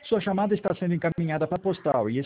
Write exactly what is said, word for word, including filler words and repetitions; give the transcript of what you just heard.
Sua chamada está sendo encaminhada para a postal e